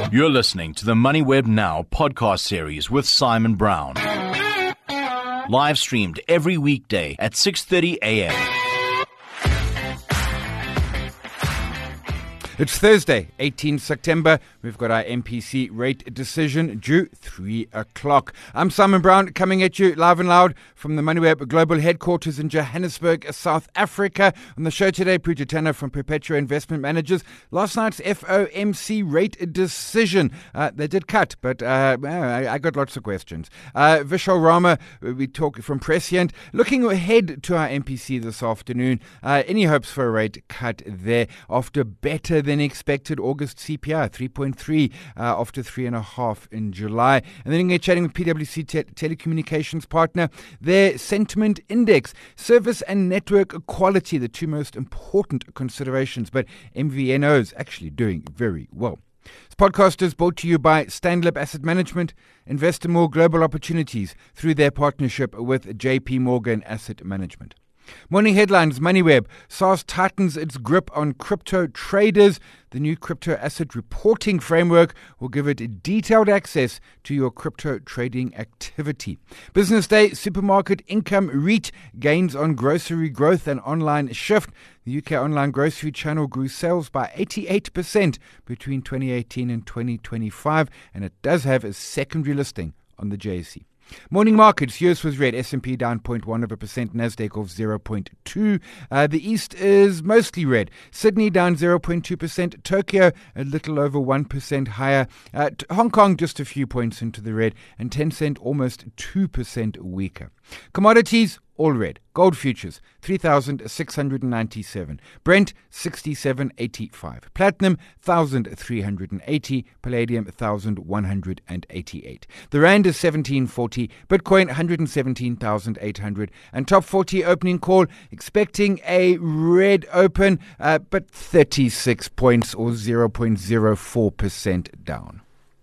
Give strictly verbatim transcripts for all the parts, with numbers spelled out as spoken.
You're listening to the MoneyWeb Now podcast series with Simon Brown. Live streamed every weekday at six thirty a.m. It's Thursday, eighteenth September. We've got our M P C rate decision due three o'clock. I'm Simon Brown, coming at you live and loud from the MoneyWeb Global Headquarters in Johannesburg, South Africa. On the show today, Pooja Tana from Perpetua Investment Managers. Last night's F O M C rate decision. Uh, they did cut, but uh, I, I got lots of questions. Uh, Vishal Rama, we talk from Prescient. Looking ahead to our M P C this afternoon, uh, any hopes for a rate cut there after better than expected August C P I, three point three uh, after three point five in July. And then we're chatting with P W C te- Telecommunications Partner. Their sentiment index, service and network quality, the two most important considerations, but M V N O is actually doing very well. This podcast is brought to you by Stanlib Asset Management. Invest in more global opportunities through their partnership with J P Morgan Asset Management. Morning headlines, MoneyWeb. SARS tightens its grip on crypto traders. The new crypto asset reporting framework will give it detailed access to your crypto trading activity. Business Day, supermarket income REIT gains on grocery growth and online shift. The U K online grocery channel grew sales by eighty-eight percent between twenty eighteen and twenty twenty-five, and it does have a secondary listing on the J S E. Morning markets, U S was red, S and P down zero point one of a percent, Nasdaq off zero point two. Uh, the East is mostly red. Sydney down zero point two percent, Tokyo a little over one percent higher. Uh, Hong Kong just a few points into the red, and Tencent almost two percent weaker. Commodities, all red. Gold futures, three thousand six hundred ninety-seven. Brent, sixty-seven eighty-five. Platinum, one thousand three hundred eighty. Palladium, one thousand one hundred eighty-eight. The Rand is seventeen forty. Bitcoin, one hundred seventeen thousand eight hundred. And top forty opening call, expecting a red open, uh, but thirty-six points or zero point zero four percent down.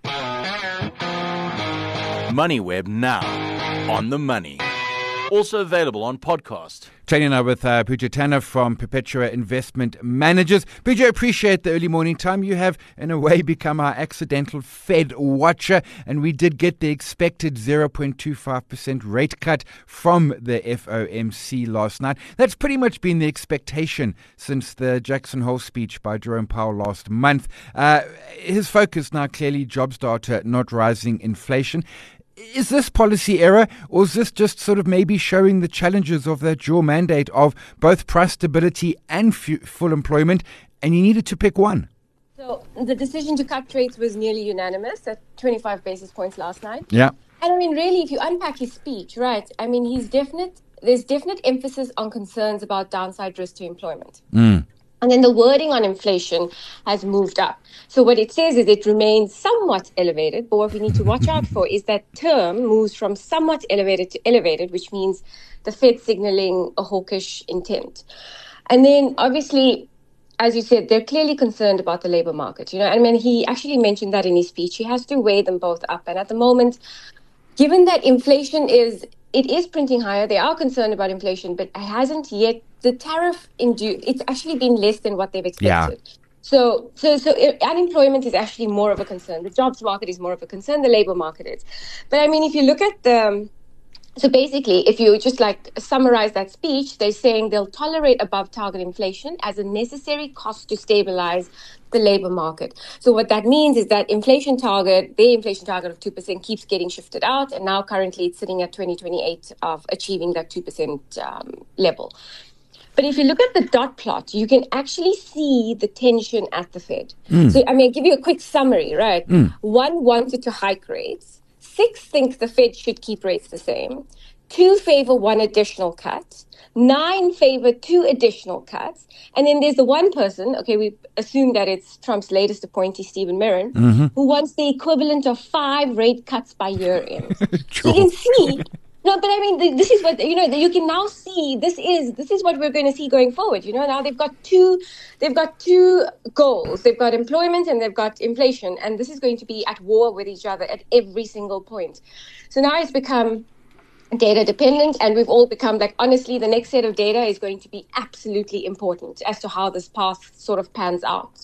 MoneyWeb Now, on the money. Also available on podcast. Chatting now with uh, Pooja Tana from Perpetua Investment Managers. Pooja, appreciate the early morning time. You have, in a way, become our accidental Fed watcher, and we did get the expected zero point two five percent rate cut from the F O M C last night. That's pretty much been the expectation since the Jackson Hole speech by Jerome Powell last month. Uh, his focus now clearly jobs data, not rising inflation. Is this policy error, or is this just sort of maybe showing the challenges of that dual mandate of both price stability and f- full employment, and you needed to pick one? So the decision to cut rates was nearly unanimous at twenty-five basis points last night. Yeah. And I mean, really, if you unpack his speech, right, I mean, he's definite. There's definite emphasis on concerns about downside risk to employment. Mm. And then the wording on inflation has moved up. So what it says is it remains somewhat elevated, but what we need to watch out for is that term moves from somewhat elevated to elevated, which means the Fed signaling a hawkish intent. And then obviously, as you said, they're clearly concerned about the labor market. You know, I mean, he actually mentioned that in his speech. He has to weigh them both up. And at the moment, given that inflation is, it is printing higher, they are concerned about inflation, but it hasn't yet, the tariff induced, it's actually been less than what they've expected. Yeah. So, so, so it, unemployment is actually more of a concern. The jobs market is more of a concern. The labor market is. But I mean, if you look at the, so basically, if you just like summarize that speech, they're saying they'll tolerate above target inflation as a necessary cost to stabilize the labor market. So what that means is that inflation target, the inflation target of two percent keeps getting shifted out. And now currently it's sitting at twenty twenty-eight of achieving that two percent um, level. But if you look at the dot plot, you can actually see the tension at the Fed. Mm. So, I mean, I'll give you a quick summary, right? Mm. One wanted to hike rates. Six think the Fed should keep rates the same. Two favor one additional cut. Nine favor two additional cuts. And then there's the one person, okay, we assume that it's Trump's latest appointee, Stephen Mirren, mm-hmm. who wants the equivalent of five rate cuts by year end. So you can see... No, but I mean, this is what, you know, you can now see, this is this is what we're going to see going forward. You know, now they've got two, they've got two goals. They've got employment and they've got inflation. And this is going to be at war with each other at every single point. So now it's become data dependent, and we've all become like, honestly, the next set of data is going to be absolutely important as to how this path sort of pans out.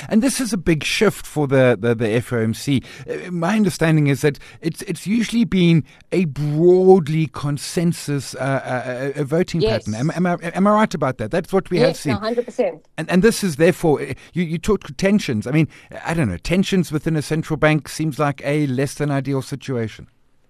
And this is a big shift for the, the, the F O M C. Uh, My understanding is that it's it's usually been a broadly consensus uh, uh, uh, voting Yes. pattern. Am, am, I, am I right about that? That's what we have Yes, seen. one hundred percent. And and this is therefore, you, you talked tensions. I mean, I don't know, tensions within a central bank seems like a less than ideal situation.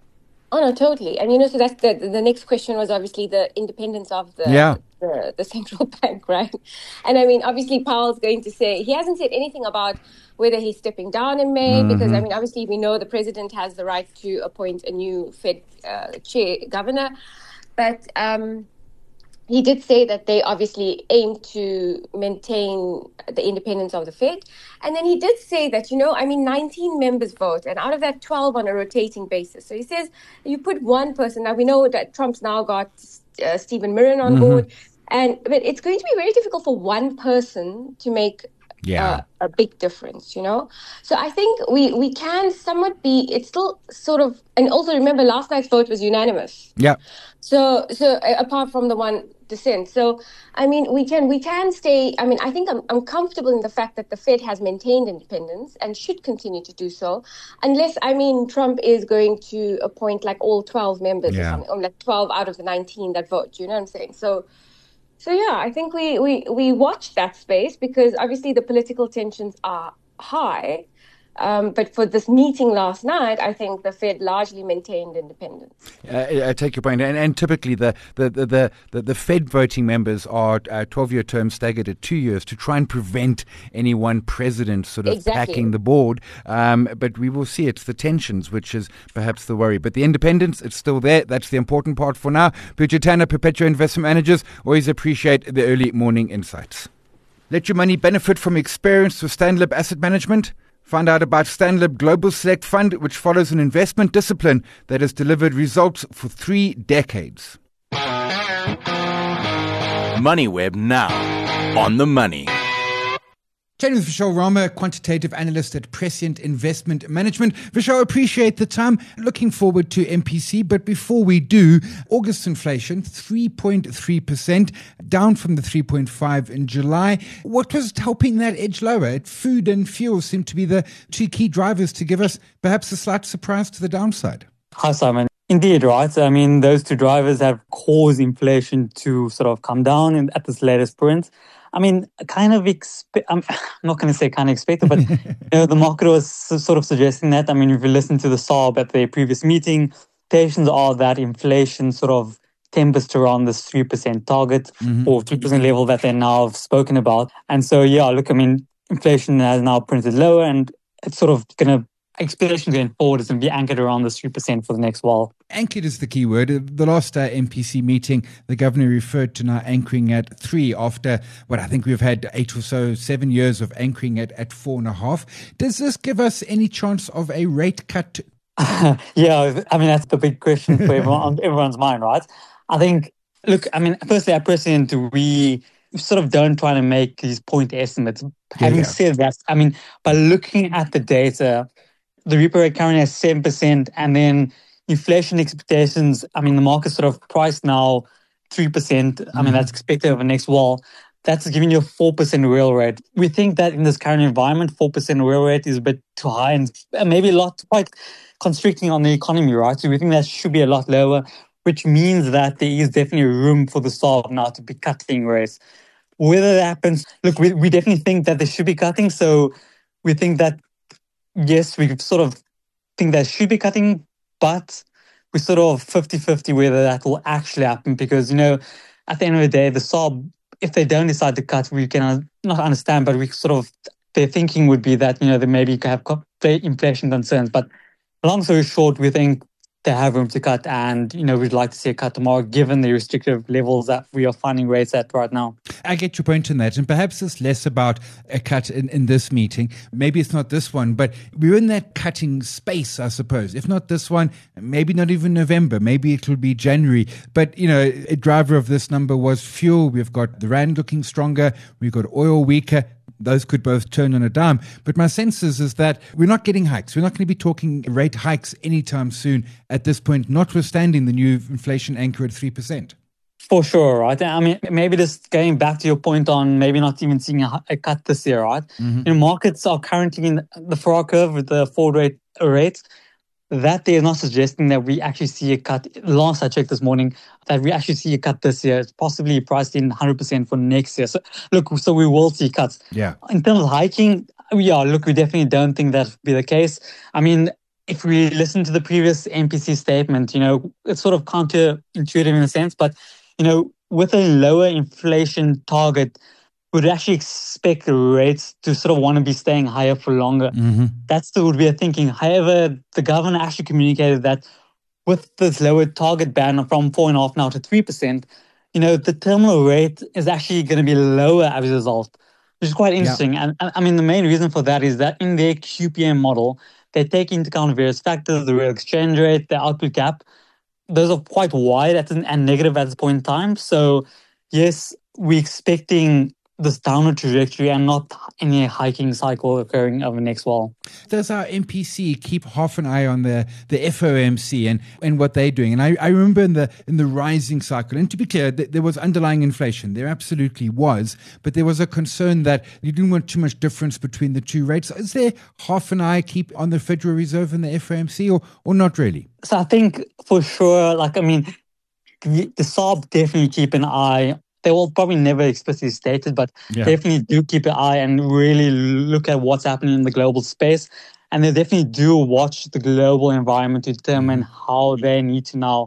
Oh no, totally. And you know, so that's the the next question was obviously the independence of the Yeah. the, the central bank, right? And I mean, obviously Powell's going to say he hasn't said anything about whether he's stepping down in May, Mm-hmm. because I mean, obviously we know the president has the right to appoint a new Fed uh, chair governor, but um, he did say that they obviously aim to maintain the independence of the Fed. And then he did say that, you know, I mean, nineteen members vote, and out of that, twelve on a rotating basis. So he says you put one person. Now, we know that Trump's now got uh, Stephen Mirren on Mm-hmm. board, and but it's going to be very difficult for one person to make Yeah. uh, a big difference, you know? So I think we, we can somewhat be, it's still sort of, and also remember last night's vote was unanimous. Yeah. So, so uh, apart from the one dissent, so I mean, we can we can stay. I mean, I think I'm I'm comfortable in the fact that the Fed has maintained independence and should continue to do so, unless I mean Trump is going to appoint like all twelve members Yeah. or something, or like twelve out of the nineteen that vote. You know what I'm saying? So, so yeah, I think we we we watch that space because obviously the political tensions are high. Um, but for this meeting last night, I think the Fed largely maintained independence. Uh, I take your point, and, and typically the the, the, the the Fed voting members are uh, twelve-year terms staggered at two years to try and prevent any one president sort of Exactly. packing the board. Um, but we will see it's the tensions which is perhaps the worry. But the independence, it's still there. That's the important part for now. Pooja Tanner, Perpetua Investment Managers, always appreciate the early morning insights. Let your money benefit from experience with Stanlib Asset Management. Find out about Stanlib Global Select Fund, which follows an investment discipline that has delivered results for three decades. MoneyWeb now on the money. Chatting with Vishal Rama, quantitative analyst at Prescient Investment Management. Vishal, appreciate the time. Looking forward to M P C. But before we do, August inflation, three point three percent, down from the three point five in July. What was helping that edge lower? Food and fuel seem to be the two key drivers to give us perhaps a slight surprise to the downside. Hi, Simon. Indeed, right. I mean, those two drivers have caused inflation to sort of come down in, at this latest print. I mean, kind of expect, I'm not going to say kind of expected, but you know, the market was sort of suggesting that. I mean, if you listen to the S A R B at their previous meeting, expectations are that inflation sort of tempers to around this three percent target mm-hmm. or three percent level that they now have spoken about. And so, yeah, look, I mean, inflation has now printed lower and it's sort of going to, expectation going forward is going to be anchored around this three percent for the next while. Anchored is the key word. The last uh, M P C meeting, the governor referred to now anchoring at three after what I think we've had eight or so, seven years of anchoring at, at four and a half. Does this give us any chance of a rate cut? Yeah, I mean, that's the big question for everyone, on everyone's mind, right? I think, look, I mean, firstly, at Prescient, we sort of don't try to make these point estimates. Yeah, Having yeah. said that, I mean, by looking at the data, the repo rate currently has seven percent, and then inflation expectations, I mean, the market's sort of priced now three percent. Mm-hmm. I mean, that's expected over the next while. That's giving you a four percent real rate. We think that in this current environment, four percent real rate is a bit too high and maybe a lot quite constricting on the economy, right? So we think that should be a lot lower, which means that there is definitely room for the S A R B now to be cutting rates. Whether that happens, look, we, we definitely think that they should be cutting. So we think that yes, we sort of think they should be cutting, but we're sort of fifty-fifty whether that will actually happen because, you know, at the end of the day, the S A R B, if they don't decide to cut, we can not understand, but we sort of, their thinking would be that, you know, they maybe have inflation concerns. But long story short, we think they have room to cut and, you know, we'd like to see a cut tomorrow given the restrictive levels that we are finding rates at right now. I get your point on that. And perhaps it's less about a cut in, in this meeting. Maybe it's not this one, but we're in that cutting space, I suppose. If not this one, maybe not even November. Maybe it'll be January. But, you know, a driver of this number was fuel. We've got the rand looking stronger. We've got oil weaker. Those could both turn on a dime. But my sense is, is that we're not getting hikes. We're not going to be talking rate hikes anytime soon at this point, notwithstanding the new inflation anchor at three percent. For sure, right? I mean, maybe just going back to your point on maybe not even seeing a, a cut this year, right? Mm-hmm. You know, markets are currently in the forward curve with the forward rate rates. That they are not suggesting that we actually see a cut. Last I checked this morning, that we actually see a cut this year. It's possibly priced in one hundred percent for next year. So look, so we will see cuts. Yeah. In terms of hiking, yeah, look, we definitely don't think that will be the case. I mean, if we listen to the previous M P C statement, you know, it's sort of counterintuitive in a sense, but, you know, with a lower inflation target, would actually expect the rates to sort of want to be staying higher for longer. Mm-hmm. That's the would be a thinking. However, the governor actually communicated that with this lower target band from four and a half now to three percent, you know, the terminal rate is actually going to be lower as a result, which is quite interesting. Yeah. And I mean, the main reason for that is that in their Q P M model, they take into account various factors, the real exchange rate, the output gap. Those are quite wide at an, and negative at this point in time. So yes, we're expecting this downward trajectory and not any hiking cycle occurring over the next while. Does our M P C keep half an eye on the, the F O M C and, and what they're doing? And I, I remember in the in the rising cycle, and to be clear, th- there was underlying inflation. There absolutely was, but there was a concern that you didn't want too much difference between the two rates. Is there half an eye keep on the Federal Reserve and the F O M C or, or not really? So I think for sure, like, I mean, the, the S A R B definitely keep an eye. They will probably never explicitly state it, but yeah. definitely do keep an eye and really look at what's happening in the global space. And they definitely do watch the global environment to determine how they need to now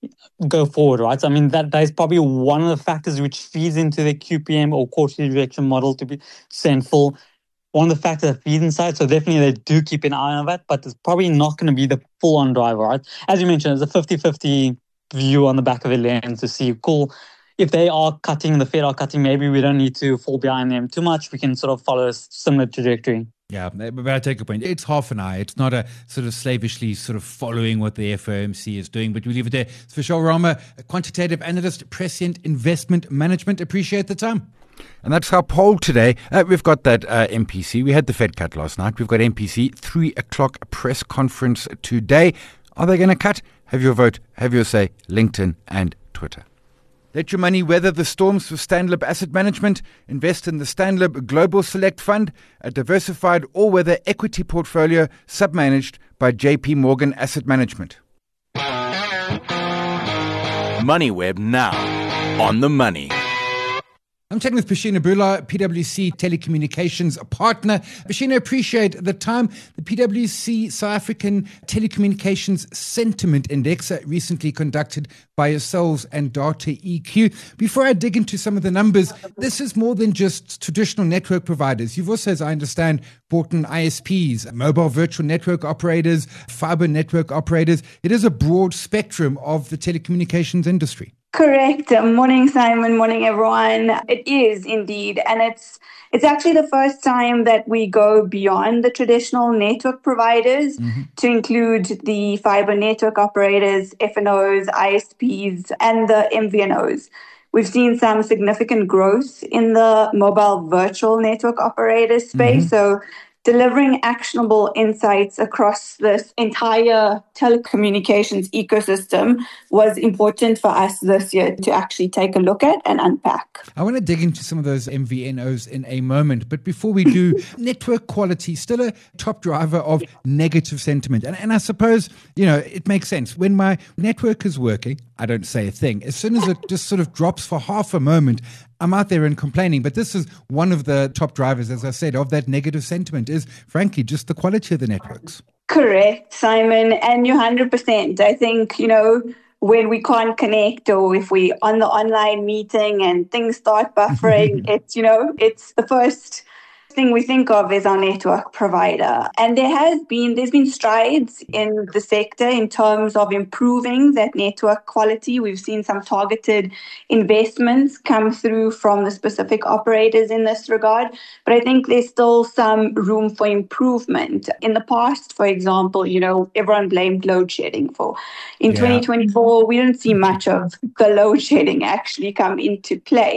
go forward, right? So, I mean, that, that is probably one of the factors which feeds into the Q P M or quarterly direction model to be sent full. One of the factors that feeds inside. So definitely they do keep an eye on that, but it's probably not going to be the full-on driver, right? As you mentioned, it's a fifty-fifty view on the back of the lens to see, cool, if they are cutting, the Fed are cutting, maybe we don't need to fall behind them too much. We can sort of follow a similar trajectory. Yeah, but I take a point. It's half an eye. It's not a sort of slavishly sort of following what the F O M C is doing, but we leave it there. It's Vishal Rama, a quantitative analyst, Prescient Investment Management. Appreciate the time. And that's our poll today. Uh, we've got that uh, M P C. We had the Fed cut last night. We've got M P C, three o'clock press conference today. Are they going to cut? Have your vote, have your say, LinkedIn and Twitter. Let your money weather the storms with Stanlib Asset Management. Invest in the Stanlib Global Select Fund, a diversified all-weather equity portfolio submanaged by J P Morgan Asset Management. MoneyWeb now on the money. I'm chatting with Pashina Bula, P W C Telecommunications partner. Pashina, appreciate the time. The P W C South African Telecommunications Sentiment Index, uh, recently conducted by yourselves and Data E Q. Before I dig into some of the numbers, this is more than just traditional network providers. You've also, as I understand, brought in I S Ps, mobile virtual network operators, fiber network operators. It is a broad spectrum of the telecommunications industry. Correct. Morning, Simon. Morning, everyone. It is indeed. And it's it's actually the first time that we go beyond the traditional network providers mm-hmm. to include the fiber network operators, F N Os, I S Ps, and the M V N Os. We've seen some significant growth in the mobile virtual network operator space. Mm-hmm. So delivering actionable insights across this entire telecommunications ecosystem was important for us this year to actually take a look at and unpack. I want to dig into some of those M V N Os in a moment, but before we do, network quality, still a top driver of negative sentiment. And, and I suppose, you know, it makes sense. When my network is working, I don't say a thing. As soon as it just sort of drops for half a moment, I'm out there and complaining. But this is one of the top drivers, as I said, of that negative sentiment is, frankly, just the quality of the networks. Correct, Simon. And you're one hundred percent. I think, you know, when we can't connect or if we're on the online meeting and things start buffering, it's, you know, it's the first thing we think of is our network provider. And there has been, there's been strides in the sector in terms of improving that network quality. We've seen some targeted investments come through from the specific operators in this regard. But I think there's still some room for improvement. In the past, for example, you know, everyone blamed load shedding for. In yeah. twenty twenty-four, we didn't see much of the load shedding actually come into play.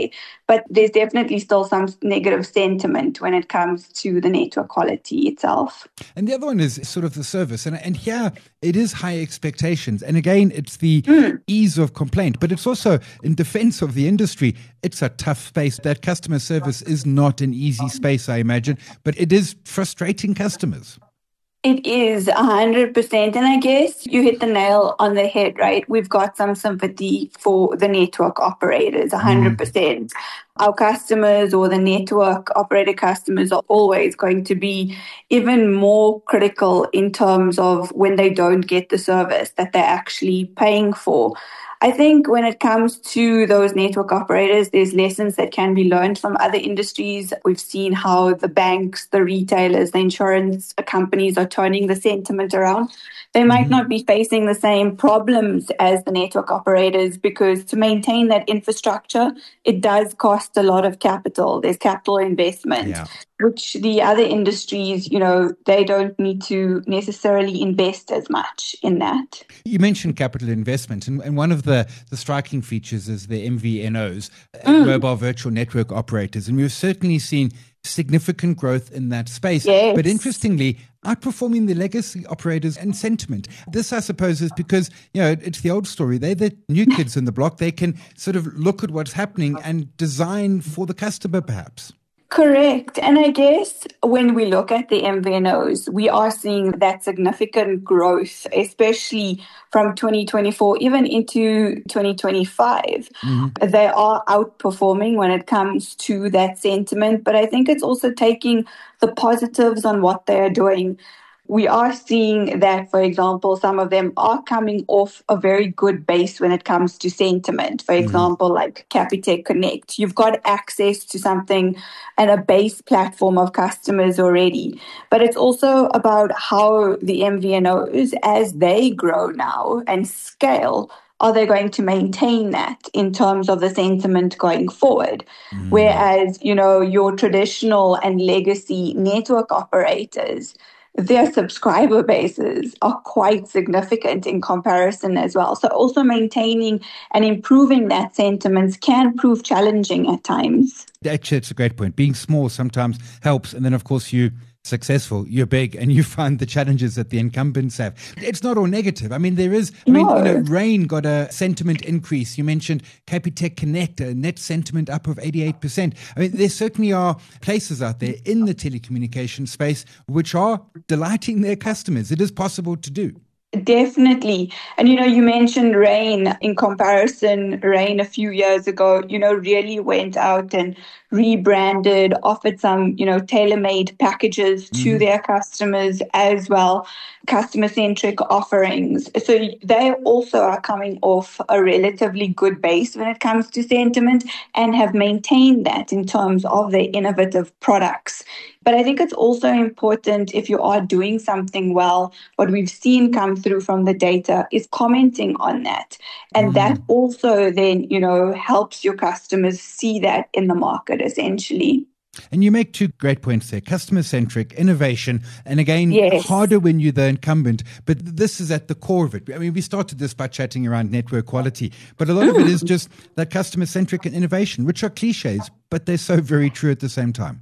but there's definitely still some negative sentiment when it comes to the network quality itself. And the other one is sort of the service. And, and here it is high expectations. And again, it's the mm. ease of complaint, but it's also in defense of the industry. It's a tough space. That customer service is not an easy space, I imagine, but it is frustrating customers. It is one hundred percent. And I guess you hit the nail on the head, right? We've got some sympathy for the network operators, one hundred percent. Mm. Our customers or the network operator customers are always going to be even more critical in terms of when they don't get the service that they're actually paying for. I think when it comes to those network operators, there's lessons that can be learned from other industries. We've seen how the banks, the retailers, the insurance companies are turning the sentiment around. They might not be facing the same problems as the network operators because to maintain that infrastructure, it does cost a lot of capital. There's capital investment, yeah. which the other industries, you know, they don't need to necessarily invest as much in that. You mentioned capital investment, and, and one of the, the striking features is the M V N Os, mm. mobile virtual network operators, and we've certainly seen significant growth in that space. Yes. But interestingly, outperforming the legacy operators and sentiment. This, I suppose, is because, you know, it's the old story. They're the new kids in the block. They can sort of look at what's happening and design for the customer, perhaps. Correct. And I guess when we look at the M V N Os, we are seeing that significant growth, especially from twenty twenty-four, even into twenty twenty-five. Mm-hmm. They are outperforming when it comes to that sentiment. But I think it's also taking the positives on what they're doing. We are seeing that, for example, some of them are coming off a very good base when it comes to sentiment. For example, mm-hmm. like Capitec Connect. You've got access to something and a base platform of customers already. But it's also about how the M V N Os, as they grow now and scale, are they going to maintain that in terms of the sentiment going forward? Mm. Whereas, you know, your traditional and legacy network operators, their subscriber bases are quite significant in comparison as well. So also maintaining and improving that sentiment can prove challenging at times. Actually, it's a great point. Being small sometimes helps. And then, of course, you successful, you're big, and you find the challenges that the incumbents have. It's not all negative. I mean, there is, I mean, no. you know, Rain got a sentiment increase. You mentioned Capitec Connect, a net sentiment up of eighty-eight percent. I mean, there certainly are places out there in the telecommunication space which are delighting their customers. It is possible to do. Definitely. And, you know, you mentioned Rain. In comparison, Rain a few years ago, you know, really went out and rebranded, offered some, you know, tailor-made packages to mm-hmm. their customers as well, customer-centric offerings. So they also are coming off a relatively good base when it comes to sentiment and have maintained that in terms of their innovative products. But I think it's also important if you are doing something well, what we've seen come through from the data is commenting on that. And mm. that also then, you know, helps your customers see that in the market essentially. And you make two great points there, customer-centric, innovation, and again, yes. harder when you're the incumbent, but this is at the core of it. I mean, we started this by chatting around network quality, but a lot of it is just that customer-centric and innovation, which are cliches, but they're so very true at the same time.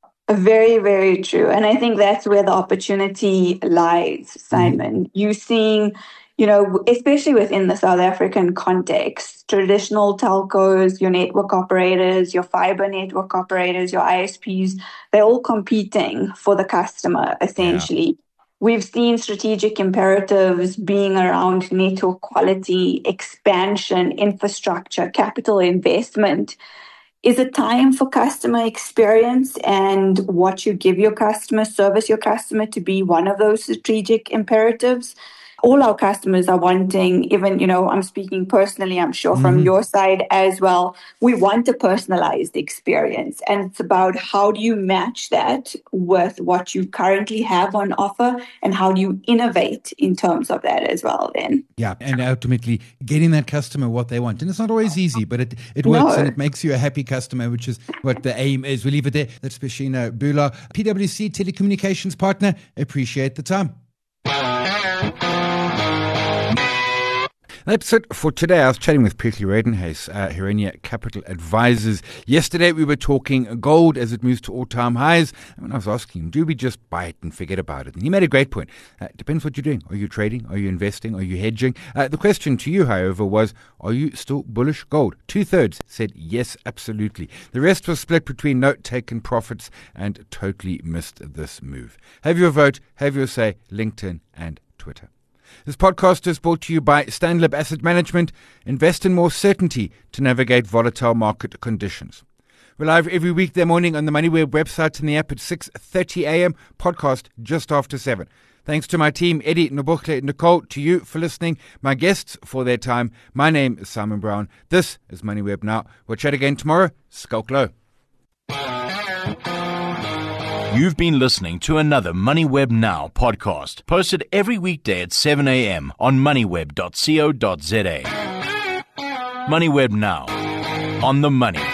Very, very true. And I think that's where the opportunity lies, Simon. Mm. You're seeing, you know, especially within the South African context, traditional telcos, your network operators, your fiber network operators, your I S Ps, they're all competing for the customer, essentially. Yeah. We've seen strategic imperatives being around network quality, expansion, infrastructure, capital investment. Is it time for customer experience and what you give your customer, service your customer to be one of those strategic imperatives? All our customers are wanting, even, you know, I'm speaking personally, I'm sure from mm-hmm. your side as well, we want a personalized experience. And it's about how do you match that with what you currently have on offer and how do you innovate in terms of that as well then. Yeah, and ultimately getting that customer what they want. And it's not always easy, but it, it works no. and it makes you a happy customer, which is what the aim is. We'll leave it there. That's Bashina Bula, P W C Telecommunications Partner. Appreciate the time. That's it for today. I was chatting with Preetly Redenhuis, uh, Hirenia Capital Advisors. Yesterday we were talking gold as it moves to all-time highs. And when I was asking him, do we just buy it and forget about it? And he made a great point. Uh, it depends what you're doing. Are you trading? Are you investing? Are you hedging? Uh, the question to you, however, was, are you still bullish gold? Two-thirds said yes, absolutely. The rest was split between note-taken profits and totally missed this move. Have your vote, have your say, LinkedIn and Twitter. This podcast is brought to you by Stanlib Asset Management. Invest in more certainty to navigate volatile market conditions. We're live every weekday morning on the MoneyWeb website and the app at six thirty a.m. Podcast just after seven. Thanks to my team, Eddie, Nobukle, Nicole, to you for listening, my guests for their time. My name is Simon Brown. This is MoneyWeb Now. We'll chat again tomorrow. Skulk low. You've been listening to another MoneyWeb Now podcast, posted every weekday at seven a.m. on moneyweb dot co dot za. MoneyWeb Now, on the money.